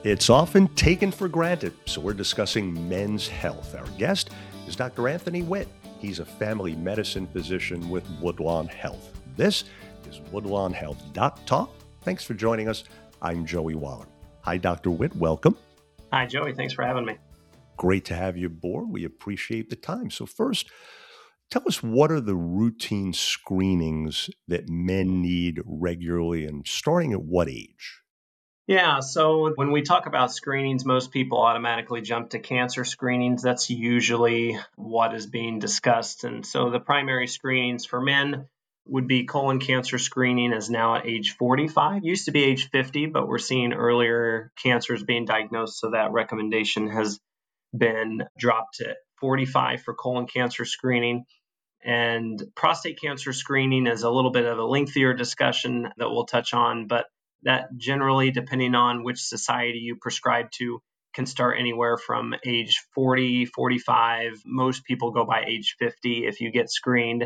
It's often taken for granted, so we're discussing men's health. Our guest is Dr. Anthony Witt. He's a family medicine physician with Woodlawn Health. This is Woodlawn Health Doc Talk. Thanks for joining us. I'm Joey Waller. Hi, Dr. Witt. Welcome. Hi, Joey. Thanks for having me. Great to have you aboard. We appreciate the time. So first, tell us, what are the routine screenings that men need regularly, and starting at what age? Yeah, so when we talk about screenings, most people automatically jump to cancer screenings. That's usually what is being discussed. And so the primary screenings for men would be colon cancer screening is now at age 45. Used to be age 50, but we're seeing earlier cancers being diagnosed. So that recommendation has been dropped to 45 for colon cancer screening. And prostate cancer screening is a little bit of a lengthier discussion that we'll touch on, but that generally, depending on which society you prescribe to, can start anywhere from age 40, 45. Most people go by age 50 if you get screened.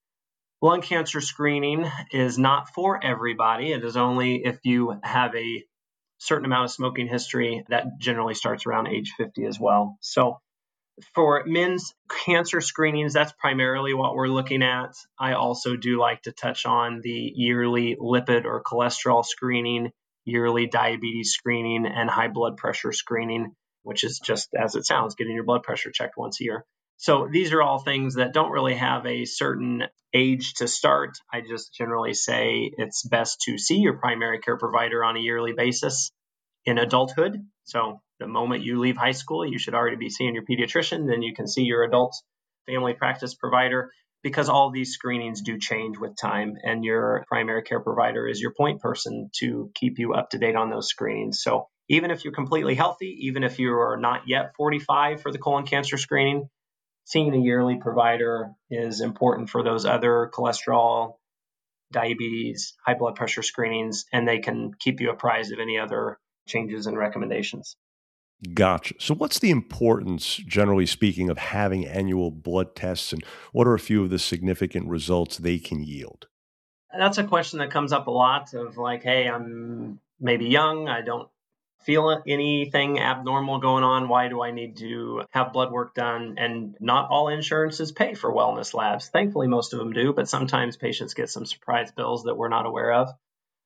Lung cancer screening is not for everybody. It is only if you have a certain amount of smoking history. That generally starts around age 50 as well. So for men's cancer screenings, that's primarily what we're looking at. I also do like to touch on the yearly lipid or cholesterol screening, yearly diabetes screening, and high blood pressure screening, which is just as it sounds, getting your blood pressure checked once a year. So these are all things that don't really have a certain age to start. I just generally say it's best to see your primary care provider on a yearly basis in adulthood. So the moment you leave high school, you should already be seeing your pediatrician. Then you can see your adult family practice provider, because all these screenings do change with time. And your primary care provider is your point person to keep you up to date on those screenings. So even if you're completely healthy, even if you are not yet 45 for the colon cancer screening, seeing a yearly provider is important for those other cholesterol, diabetes, high blood pressure screenings, and they can keep you apprised of any other changes and recommendations. Gotcha. So what's the importance, generally speaking, of having annual blood tests, and what are a few of the significant results they can yield? That's a question that comes up a lot of like, hey, I'm maybe young. I don't feel anything abnormal going on. Why do I need to have blood work done? And not all insurances pay for wellness labs. Thankfully, most of them do, but sometimes patients get some surprise bills that we're not aware of.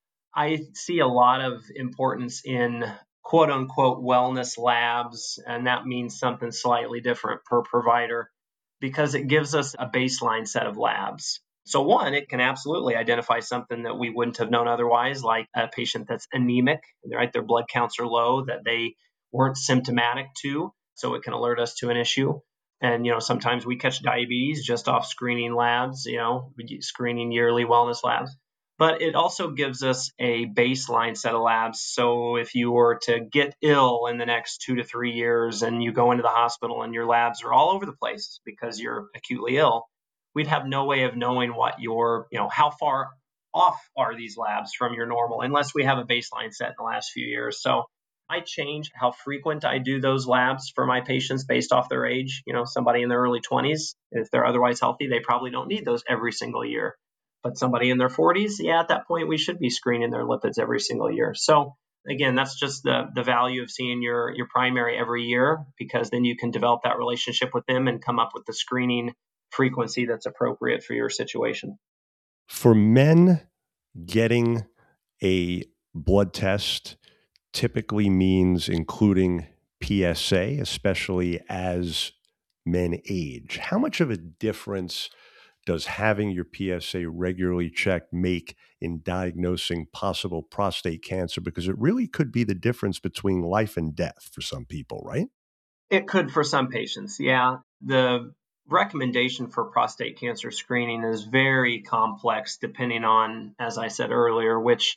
I see a lot of importance in quote unquote wellness labs, and that means something slightly different per provider because it gives us a baseline set of labs. So one, it can absolutely identify something that we wouldn't have known otherwise, like a patient that's anemic, right? Their blood counts are low that they weren't symptomatic to. So it can alert us to an issue. And, sometimes we catch diabetes just off screening labs, screening yearly wellness labs. But it also gives us a baseline set of labs. So if you were to get ill in the next 2 to 3 years and you go into the hospital and your labs are all over the place because you're acutely ill, we'd have no way of knowing what how far off are these labs from your normal, unless we have a baseline set in the last few years. So I change how frequent I do those labs for my patients based off their age. Somebody in their early 20s, if they're otherwise healthy, they probably don't need those every single year. But somebody in their 40s, at that point, we should be screening their lipids every single year. So again, that's just the value of seeing your primary every year, because then you can develop that relationship with them and come up with the screening frequency that's appropriate for your situation. For men, getting a blood test typically means including PSA, especially as men age. How much of a difference does having your PSA regularly checked make in diagnosing possible prostate cancer? Because it really could be the difference between life and death for some people, right? It could for some patients, yeah. The recommendation for prostate cancer screening is very complex depending on, as I said earlier, which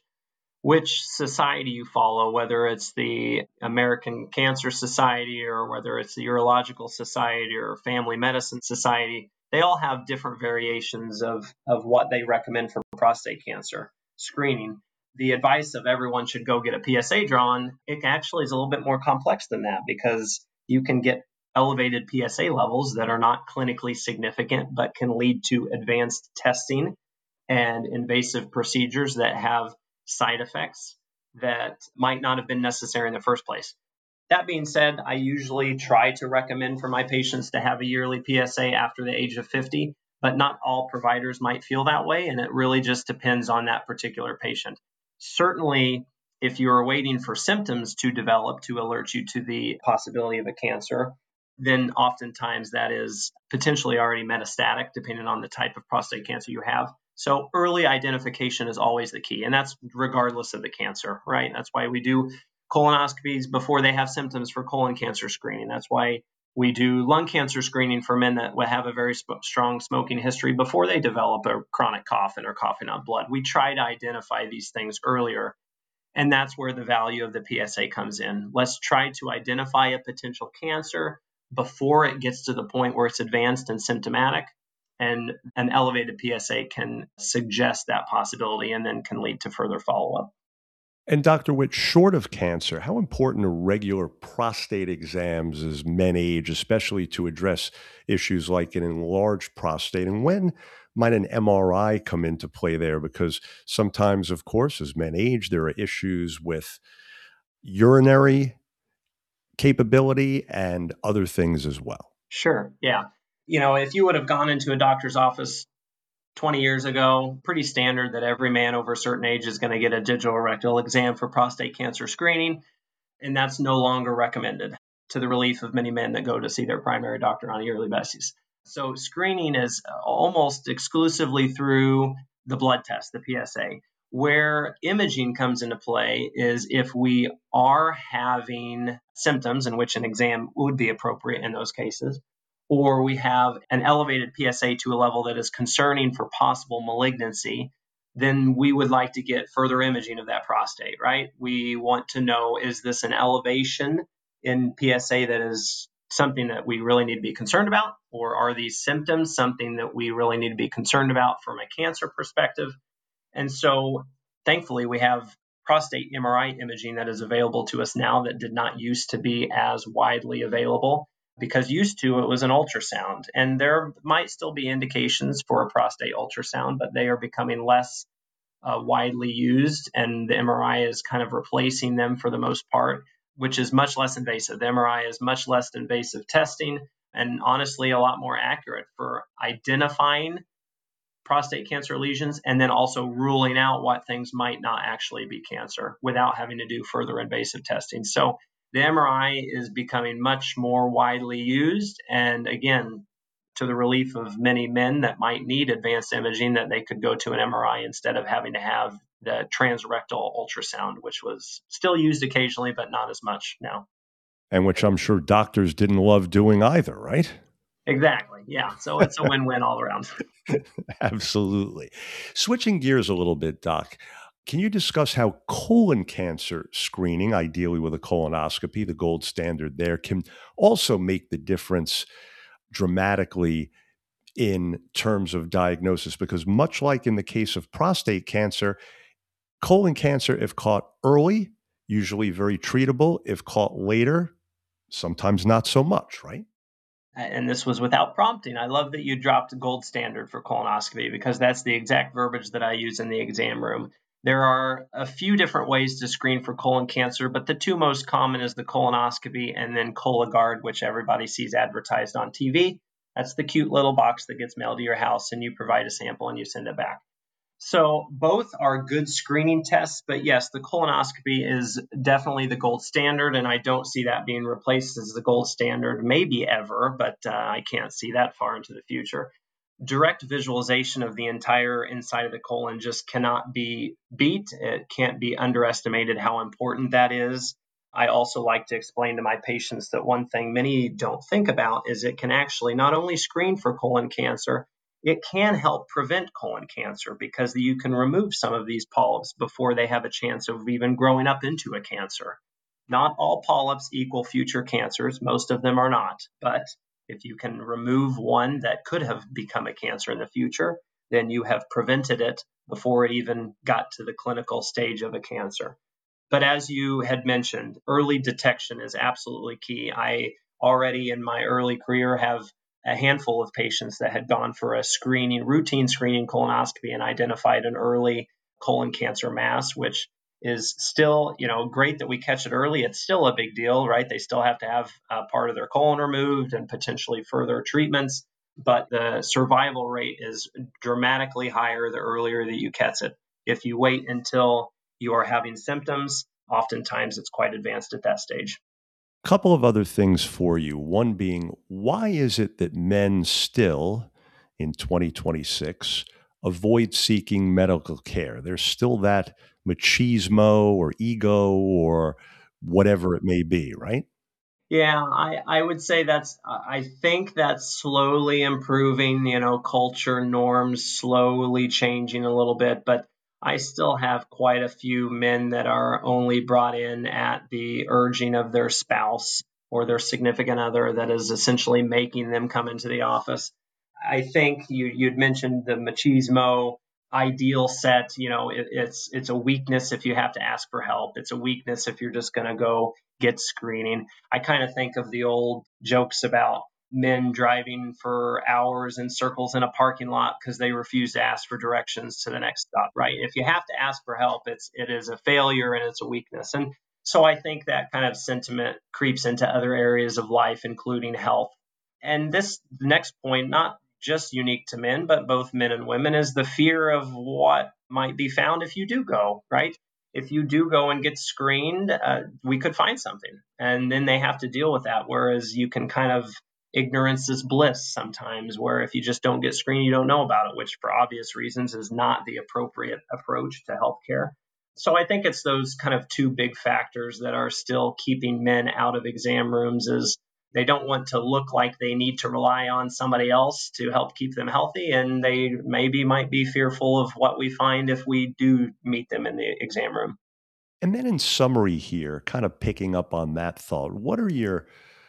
society you follow, whether it's the American Cancer Society or whether it's the Urological Society or Family Medicine Society. They all have different variations of what they recommend for prostate cancer screening. The advice of everyone should go get a PSA drawn, it actually is a little bit more complex than that, because you can get elevated PSA levels that are not clinically significant but can lead to advanced testing and invasive procedures that have side effects. that might not have been necessary in the first place. That being said, I usually try to recommend for my patients to have a yearly PSA after the age of 50, but not all providers might feel that way, and it really just depends on that particular patient. Certainly, if you're waiting for symptoms to develop to alert you to the possibility of a cancer, then oftentimes that is potentially already metastatic, depending on the type of prostate cancer you have. So early identification is always the key, and that's regardless of the cancer, right? That's why we do colonoscopies before they have symptoms for colon cancer screening. That's why we do lung cancer screening for men that have a very strong smoking history before they develop a chronic cough and are coughing up blood. We try to identify these things earlier, and that's where the value of the PSA comes in. Let's try to identify a potential cancer before it gets to the point where it's advanced and symptomatic, and an elevated PSA can suggest that possibility and then can lead to further follow-up. And Dr. Witt, short of cancer, how important are regular prostate exams as men age, especially to address issues like an enlarged prostate? And when might an MRI come into play there? Because sometimes, of course, as men age, there are issues with urinary capability and other things as well. Sure. Yeah. If you would have gone into a doctor's office 20 years ago, pretty standard that every man over a certain age is going to get a digital rectal exam for prostate cancer screening. And that's no longer recommended, to the relief of many men that go to see their primary doctor on a yearly basis. So screening is almost exclusively through the blood test, the PSA. Where imaging comes into play is if we are having symptoms, in which an exam would be appropriate in those cases, or we have an elevated PSA to a level that is concerning for possible malignancy, then we would like to get further imaging of that prostate, right? We want to know, is this an elevation in PSA that is something that we really need to be concerned about? Or are these symptoms something that we really need to be concerned about from a cancer perspective? And so thankfully, we have prostate MRI imaging that is available to us now that did not used to be as widely available, because used to it was an ultrasound. And there might still be indications for a prostate ultrasound, but they are becoming less widely used, and the MRI is kind of replacing them for the most part, which is much less invasive. The MRI is much less invasive testing, and honestly a lot more accurate for identifying prostate cancer lesions and then also ruling out what things might not actually be cancer without having to do further invasive testing. So the MRI is becoming much more widely used, and again, to the relief of many men that might need advanced imaging, that they could go to an MRI instead of having to have the transrectal ultrasound, which was still used occasionally, but not as much now. And which I'm sure doctors didn't love doing either, right? Exactly. Yeah. So it's a win-win all around. Absolutely. Switching gears a little bit, Doc, can you discuss how colon cancer screening, ideally with a colonoscopy, the gold standard there, can also make the difference dramatically in terms of diagnosis? Because much like in the case of prostate cancer, colon cancer, if caught early, usually very treatable. If caught later, sometimes not so much, right? And this was without prompting. I love that you dropped gold standard for colonoscopy, because that's the exact verbiage that I use in the exam room. There are a few different ways to screen for colon cancer, but the two most common is the colonoscopy and then Cologuard, which everybody sees advertised on TV. That's the cute little box that gets mailed to your house, and you provide a sample and you send it back. So both are good screening tests, but yes, the colonoscopy is definitely the gold standard, and I don't see that being replaced as the gold standard maybe ever, but I can't see that far into the future. Direct visualization of the entire inside of the colon just cannot be beat. It can't be underestimated how important that is. I also like to explain to my patients that one thing many don't think about is it can actually not only screen for colon cancer, it can help prevent colon cancer, because you can remove some of these polyps before they have a chance of even growing up into a cancer. Not all polyps equal future cancers. Most of them are not. But if you can remove one that could have become a cancer in the future, then you have prevented it before it even got to the clinical stage of a cancer. But as you had mentioned, early detection is absolutely key. I already in my early career have a handful of patients that had gone for a routine screening colonoscopy and identified an early colon cancer mass, which is still, great that we catch it early. It's still a big deal, right? They still have to have part of their colon removed and potentially further treatments, but the survival rate is dramatically higher the earlier that you catch it. If you wait until you are having symptoms, oftentimes it's quite advanced at that stage. Couple of other things for you. One being, why is it that men still, in 2026, avoid seeking medical care? There's still that machismo or ego or whatever it may be, right? Yeah, I would say I think that's slowly improving, culture norms slowly changing a little bit, but I still have quite a few men that are only brought in at the urging of their spouse or their significant other that is essentially making them come into the office. I think you'd mentioned the machismo ideal set. It's a weakness if you have to ask for help. It's a weakness if you're just going to go get screening. I kind of think of the old jokes about men driving for hours in circles in a parking lot because they refuse to ask for directions to the next stop, right? If you have to ask for help, it is a failure and it's a weakness. And so I think that kind of sentiment creeps into other areas of life, including health. And this next point, not just unique to men, but both men and women, is the fear of what might be found if you do go, right? If you do go and get screened, we could find something. And then they have to deal with that. Whereas you can kind of ignorance is bliss sometimes, where if you just don't get screened, you don't know about it, which for obvious reasons is not the appropriate approach to healthcare. So I think it's those kind of two big factors that are still keeping men out of exam rooms is they don't want to look like they need to rely on somebody else to help keep them healthy. And they maybe might be fearful of what we find if we do meet them in the exam room. And then in summary here, kind of picking up on that thought, what are your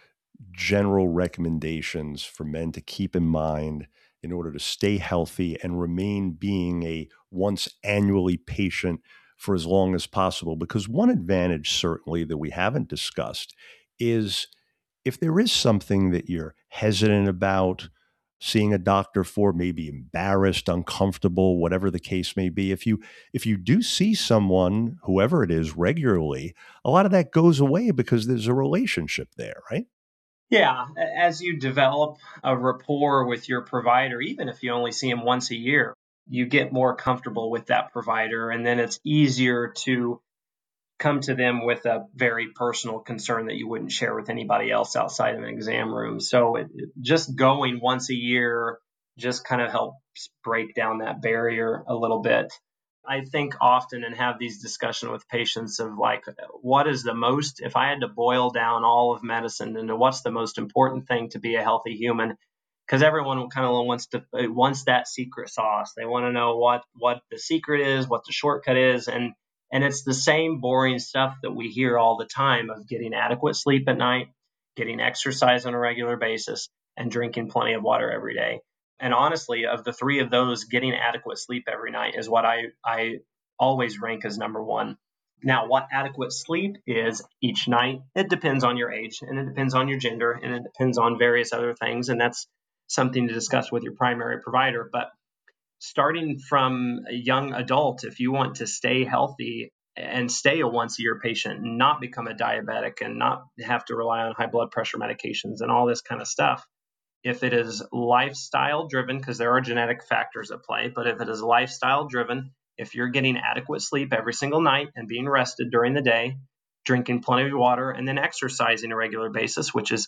general recommendations for men to keep in mind in order to stay healthy and remain being a once annually patient for as long as possible? Because one advantage, certainly, that we haven't discussed is if there is something that you're hesitant about seeing a doctor for, maybe embarrassed, uncomfortable, whatever the case may be, if you do see someone, whoever it is, regularly, a lot of that goes away because there's a relationship there, right? Yeah, as you develop a rapport with your provider, even if you only see him once a year, you get more comfortable with that provider. And then it's easier to come to them with a very personal concern that you wouldn't share with anybody else outside of an exam room. So just going once a year just kind of helps break down that barrier a little bit. I think often and have these discussions with patients of like, what is the most, if I had to boil down all of medicine into what's the most important thing to be a healthy human? Because everyone kind of wants that secret sauce. They want to know what the secret is, what the shortcut is, and it's the same boring stuff that we hear all the time of getting adequate sleep at night, getting exercise on a regular basis, and drinking plenty of water every day. And honestly, of the three of those, getting adequate sleep every night is what I always rank as number one. Now, what adequate sleep is each night, it depends on your age and it depends on your gender and it depends on various other things. And that's something to discuss with your primary provider. But starting from a young adult, if you want to stay healthy and stay a once a year patient and not become a diabetic and not have to rely on high blood pressure medications and all this kind of stuff, if it is lifestyle driven, because there are genetic factors at play, but if it is lifestyle driven, if you're getting adequate sleep every single night and being rested during the day, drinking plenty of water, and then exercising a regular basis, which is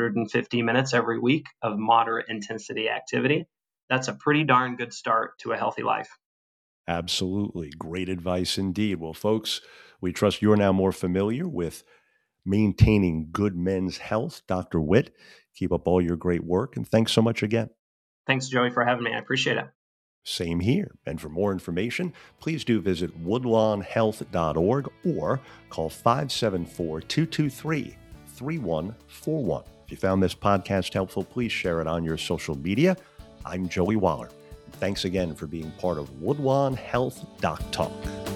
150 minutes every week of moderate intensity activity, that's a pretty darn good start to a healthy life. Absolutely. Great advice indeed. Well, folks, we trust you're now more familiar with maintaining good men's health. Dr. Witt, keep up all your great work, and thanks so much again. Thanks, Joey, for having me. I appreciate it. Same here. And for more information, please do visit woodlawnhealth.org or call 574-223-3141. If you found this podcast helpful, please share it on your social media. I'm Joey Waller. Thanks again for being part of Woodlawn Health Doc Talk.